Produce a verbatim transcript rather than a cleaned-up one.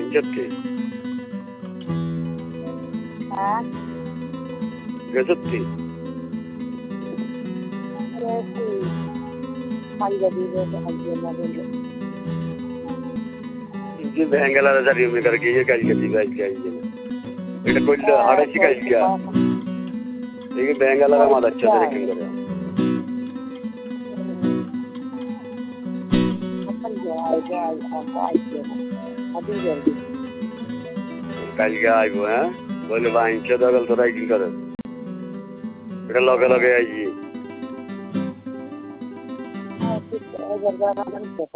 বাঞ্চতে হ্যাঁ গেছতি যে বেঙ্গালার জারি মে কর গিয়ে কাজ করতে গাই গাই এটা কইলে হাড়াছি কাজ কিয়া এই বেঙ্গালার মাদ আচ্ছা দেখেন করে কালকে আইব হ্যাঁ বলে বাঞ্চে দগল তোরাই কি করে এটা লগে লগে আইজি